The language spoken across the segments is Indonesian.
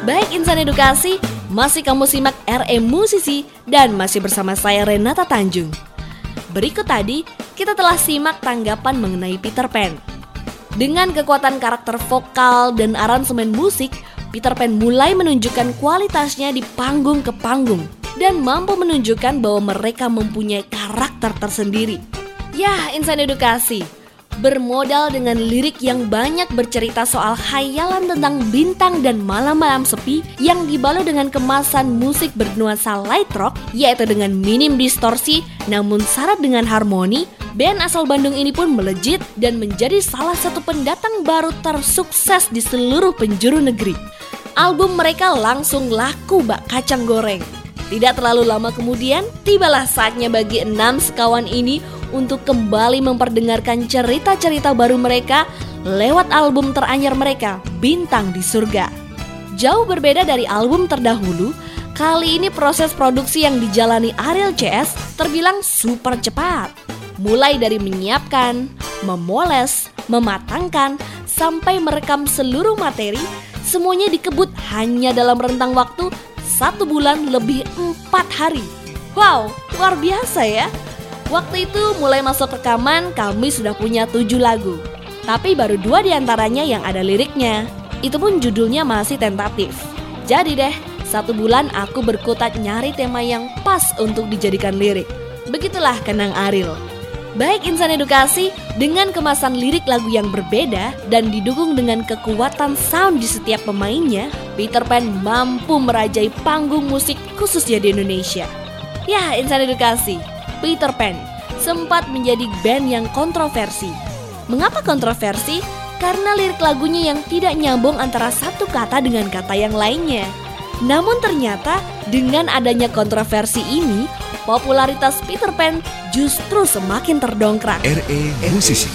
Baik insan edukasi, masih kamu simak RE Musisi dan masih bersama saya Renata Tanjung. Berikut tadi kita telah simak tanggapan mengenai Peter Pan. Dengan kekuatan karakter vokal dan aransemen musik, Peter Pan mulai menunjukkan kualitasnya di panggung ke panggung dan mampu menunjukkan bahwa mereka mempunyai karakter tersendiri. Ya, insan edukasi, bermodal dengan lirik yang banyak bercerita soal khayalan tentang bintang dan malam-malam sepi yang dibalut dengan kemasan musik bernuansa light rock, yaitu dengan minim distorsi namun syarat dengan harmoni, band asal Bandung ini pun melejit dan menjadi salah satu pendatang baru tersukses di seluruh penjuru negeri. Album mereka langsung laku bak kacang goreng. Tidak terlalu lama kemudian, tibalah saatnya bagi 6 sekawan ini untuk kembali memperdengarkan cerita-cerita baru mereka lewat album teranyar mereka, Bintang di Surga. Jauh berbeda dari album terdahulu, kali ini proses produksi yang dijalani Ariel CS terbilang super cepat. Mulai dari menyiapkan, memoles, mematangkan, sampai merekam seluruh materi, semuanya dikebut hanya dalam rentang waktu 1 bulan lebih 4 hari. Wow, luar biasa ya. Waktu itu mulai masuk rekaman kami sudah punya 7 lagu. Tapi baru 2 diantaranya yang ada liriknya. Itu pun judulnya masih tentatif. Jadi deh, 1 bulan aku berkutat nyari tema yang pas untuk dijadikan lirik. Begitulah Kenang Ariel. Baik insan edukasi, dengan kemasan lirik lagu yang berbeda dan didukung dengan kekuatan sound di setiap pemainnya, Peter Pan mampu merajai panggung musik khususnya di Indonesia. Ya insan edukasi, Peter Pan sempat menjadi band yang kontroversi. Mengapa kontroversi? Karena lirik lagunya yang tidak nyambung antara satu kata dengan kata yang lainnya. Namun ternyata dengan adanya kontroversi ini, popularitas Peter Pan justru semakin terdongkrak. RE Musisi.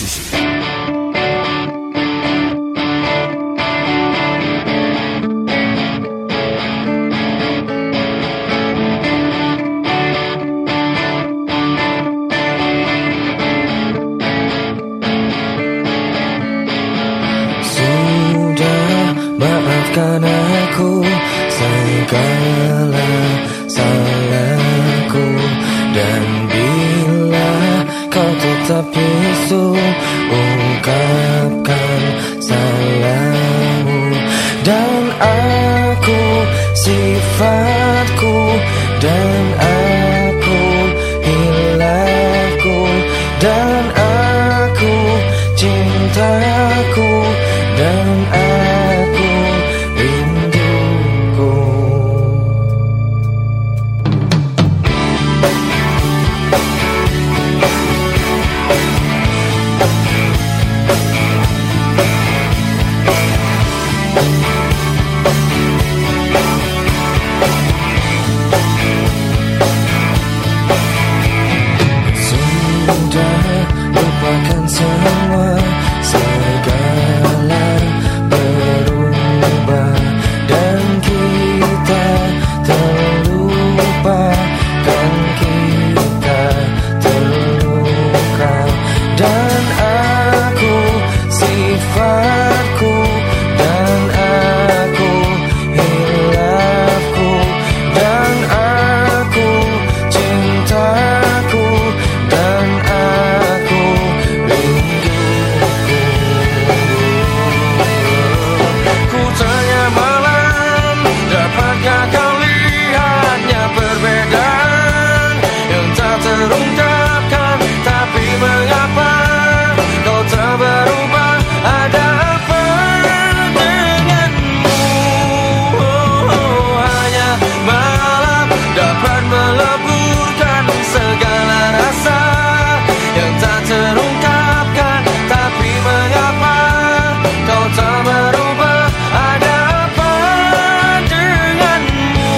Maafkan aku segala salahku, dan bila kau tetap bisu, ungkapkan salahmu. Dan aku sifatku, dan aku hilafku, dan aku cintaku, dan aku rinduku. Sudah lupakan semua, segala berubah, dan kita terlupakan, kita terluka. Dan aku sifatku, dan aku hilafku, dan aku cintaku, dan aku rinduku. Ku tanya malam, dapatkah kau lihatnya perbedaan yang tak terungkapkan? Tapi mengapa kau tak berubah? Ada apa denganmu? Hanya malam dapat meleburkan segala rasa yang tak terungkapkan. Tapi mengapa kau tak berubah? Ada apa denganmu?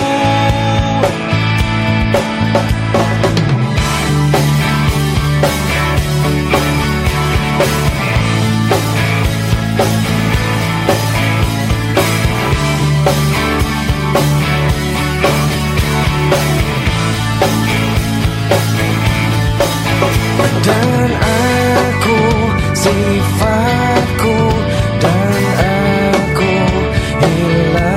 Dan aku sifatku, dan aku hilang.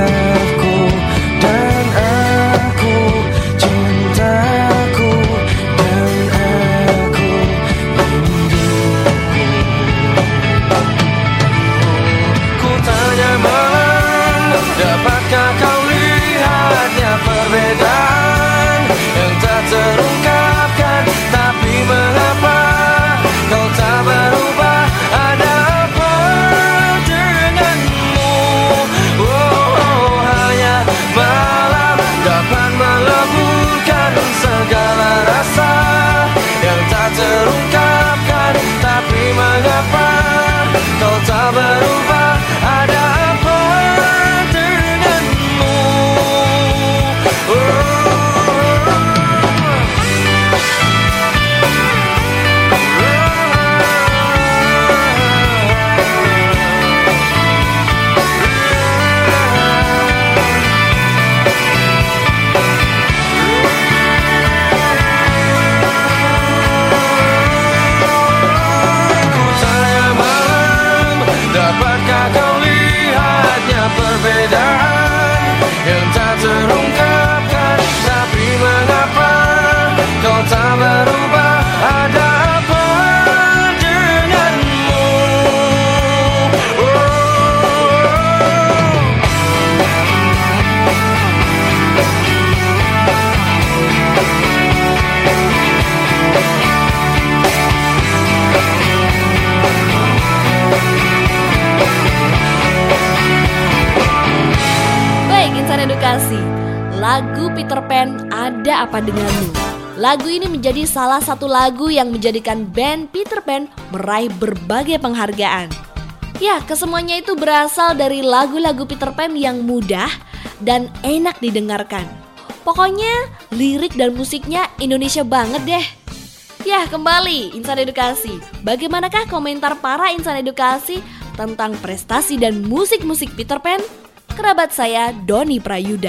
Beda Apa Denganmu. Lagu ini menjadi salah satu lagu yang menjadikan band Peter Pan meraih berbagai penghargaan. Ya, kesemuanya itu berasal dari lagu-lagu Peter Pan yang mudah dan enak didengarkan. Pokoknya lirik dan musiknya Indonesia banget deh. Ya, kembali Insan Edukasi. Bagaimanakah komentar para insan edukasi tentang prestasi dan musik-musik Peter Pan? Kerabat saya Doni Prayuda.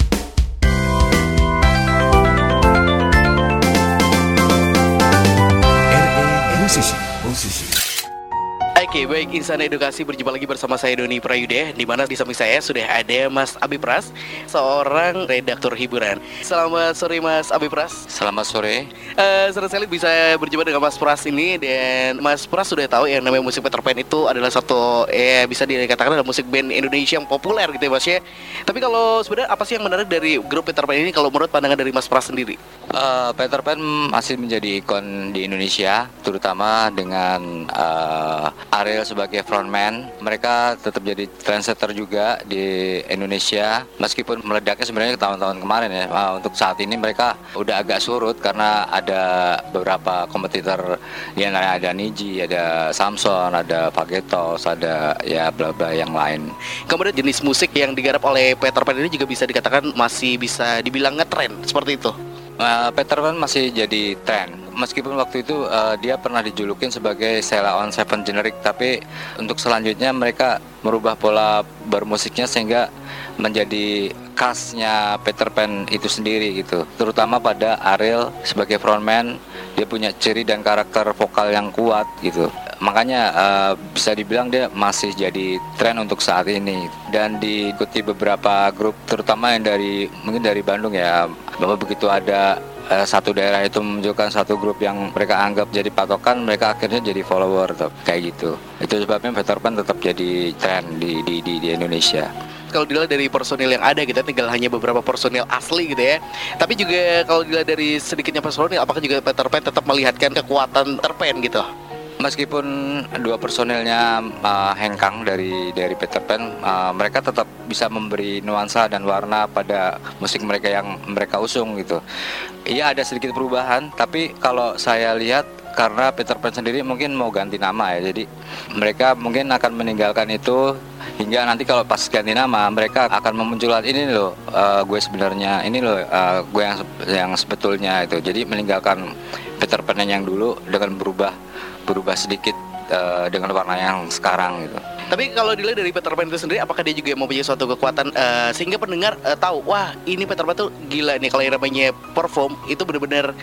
Musisi. Oke, baik, Insan Edukasi, berjumpa lagi bersama saya Doni Prayuda, di mana di samping saya sudah ada Mas Abi Pras, seorang redaktur hiburan. Selamat sore Mas Abi Pras. Selamat sore. Senang sekali bisa berjumpa dengan Mas Pras ini. Dan Mas Pras sudah tahu yang namanya musik Peter Pan itu adalah satu bisa dikatakan adalah musik band Indonesia yang populer gitu ya Mas ya. Tapi kalau sebenarnya apa sih yang menarik dari grup Peter Pan ini kalau menurut pandangan dari Mas Pras sendiri? Peter Pan masih menjadi ikon di Indonesia, terutama dengan Ariel sebagai frontman. Mereka tetap jadi trendsetter juga di Indonesia, meskipun meledaknya sebenarnya tahun-tahun kemarin ya. Untuk saat ini mereka udah agak surut karena ada beberapa kompetitor, di antaranya ada Niji, ada Samson, ada Pagetos, ada ya bla bla yang lain. Kemudian jenis musik yang digarap oleh Peter Pan ini juga bisa dikatakan masih bisa dibilang ngetren seperti itu. Peter Pan masih jadi tren, meskipun waktu itu dia pernah dijulukin sebagai Sheila on Seven generic, tapi untuk selanjutnya mereka merubah pola bermusiknya sehingga menjadi khasnya Peter Pan itu sendiri gitu. Terutama pada Ariel sebagai frontman, dia punya ciri dan karakter vokal yang kuat gitu. Makanya bisa dibilang dia masih jadi tren untuk saat ini, dan diikuti beberapa grup, terutama yang mungkin dari Bandung ya. Bahwa begitu ada satu daerah itu menunjukkan satu grup yang mereka anggap jadi patokan, mereka akhirnya jadi follower kayak gitu. Itu sebabnya Peter Pan tetap jadi tren di Indonesia. Kalau dilihat dari personil yang ada, kita tinggal hanya beberapa personil asli gitu ya. Tapi juga kalau dilihat dari sedikitnya personil, apakah juga Peter Pan tetap melihatkan kekuatan Peter Pan gitu? Meskipun dua personilnya hengkang dari Peter Pan, mereka tetap bisa memberi nuansa dan warna pada musik mereka yang mereka usung gitu. Iya, ada sedikit perubahan, tapi kalau saya lihat karena Peter Pan sendiri mungkin mau ganti nama ya, jadi mereka mungkin akan meninggalkan itu hingga nanti kalau pas ganti nama mereka akan memunculkan ini loh, gue sebenarnya ini loh, gue yang sebetulnya itu. Jadi meninggalkan Peter Pan yang dulu dengan berubah sedikit dengan warna yang sekarang gitu. Tapi kalau dilihat dari Peter Pan itu sendiri, apakah dia juga mempunyai suatu kekuatan sehingga pendengar tahu, wah ini Peter Pan tuh gila nih, kalau yang namanya perform itu benar-benar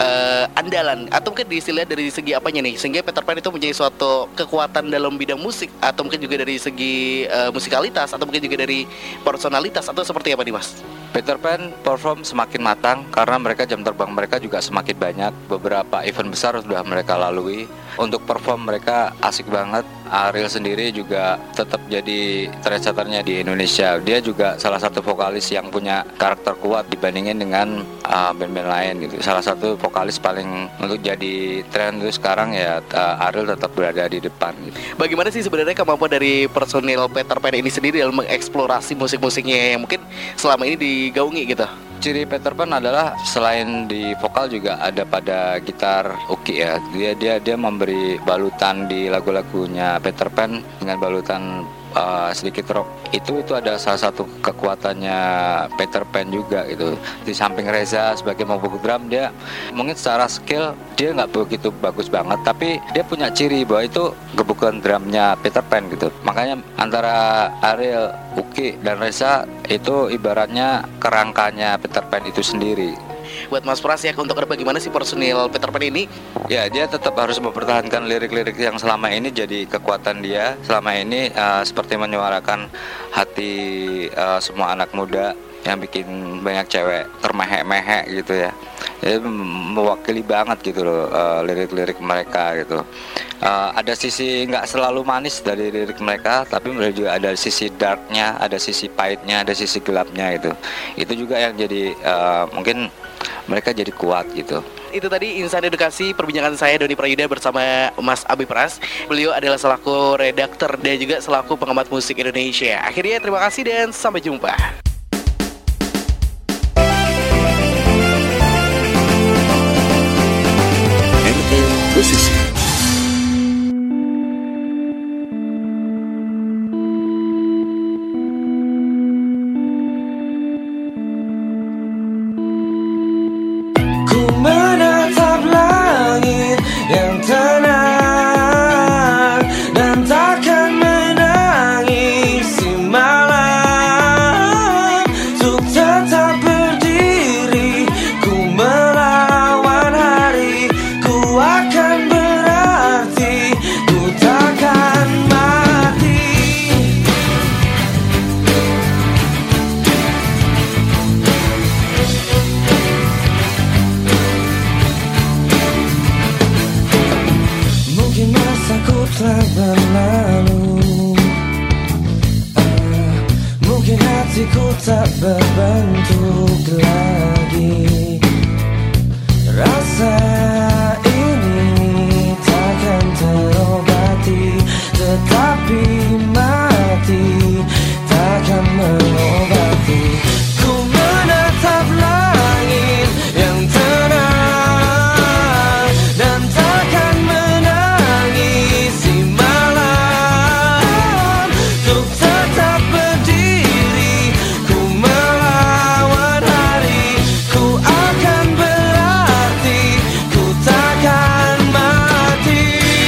andalan, atau mungkin dilihat dari segi apanya nih, sehingga Peter Pan itu mempunyai suatu kekuatan dalam bidang musik, atau mungkin juga dari segi musikalitas, atau mungkin juga dari personalitas, atau seperti apa nih Mas? Peter Pan perform semakin matang karena mereka jam terbang mereka juga semakin banyak. Beberapa event besar sudah mereka lalui. Untuk perform mereka asik banget. Ariel sendiri juga tetap jadi trendsetternya di Indonesia. Dia juga salah satu vokalis yang punya karakter kuat dibandingin dengan band-band lain gitu. Salah satu vokalis paling untuk jadi tren itu sekarang ya, Ariel tetap berada di depan gitu. Bagaimana sih sebenarnya kemampuan dari personil Peter Pan ini sendiri dalam mengeksplorasi musik-musiknya yang mungkin selama ini digaungi gitu? Ciri Peter Pan adalah selain di vokal juga ada pada gitar uki ya. Dia memberi balutan di lagu-lagunya Peter Pan dengan balutan sedikit rock. Itu ada salah satu kekuatannya Peter Pan juga gitu. Di samping Reza sebagai pembungkuk drum, dia mungkin secara skill dia nggak begitu bagus banget, tapi dia punya ciri bahwa itu gebukan drumnya Peter Pan gitu. Makanya antara Ariel, Uki dan Reza itu ibaratnya kerangkanya Peter Pan itu sendiri. Buat Mas Pras ya, untuk bagaimana sih personil Peter Pan ini? Ya, dia tetap harus mempertahankan lirik-lirik yang selama ini jadi kekuatan dia. Selama ini seperti menyuarakan hati semua anak muda yang bikin banyak cewek termehek-mehek gitu ya. Jadi mewakili banget gitu loh lirik-lirik mereka gitu. Ada sisi nggak selalu manis dari lirik mereka, tapi mereka juga ada sisi darknya, ada sisi pahitnya, ada sisi gelapnya itu. Itu juga yang jadi mungkin mereka jadi kuat gitu. Itu tadi Insan Edukasi, perbincangan saya Doni Prayuda bersama Mas Abi Pras. Beliau adalah selaku redaktur dan juga selaku pengamat musik Indonesia. Akhirnya terima kasih dan sampai jumpa. telah berlalu. Mungkin hatiku tak berbentuk lagi. Rasa ini takkan terobati, tetapi mati takkan mengobati. Ku menatap langit yang tenang dan takkan menangisi malam. Untuk tetap berdiri, ku melawan hari. Ku akan berarti, ku takkan mati.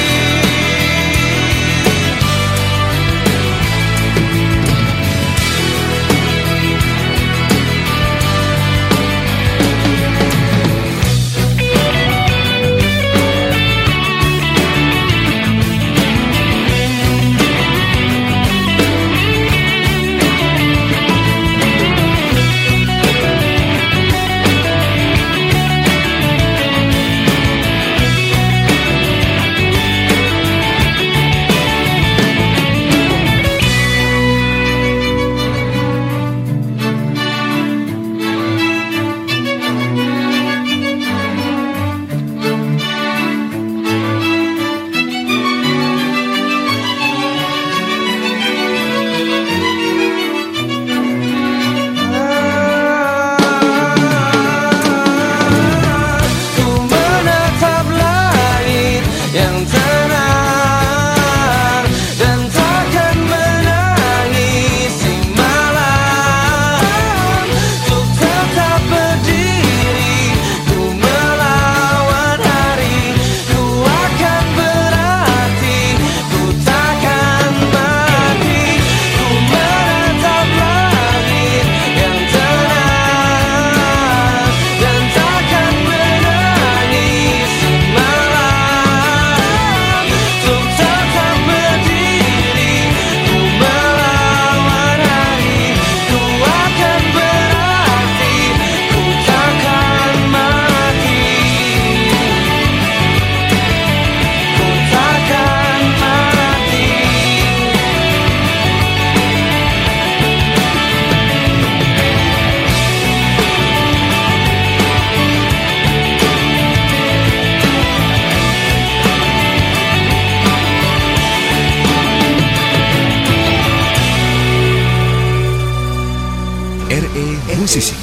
Musisi.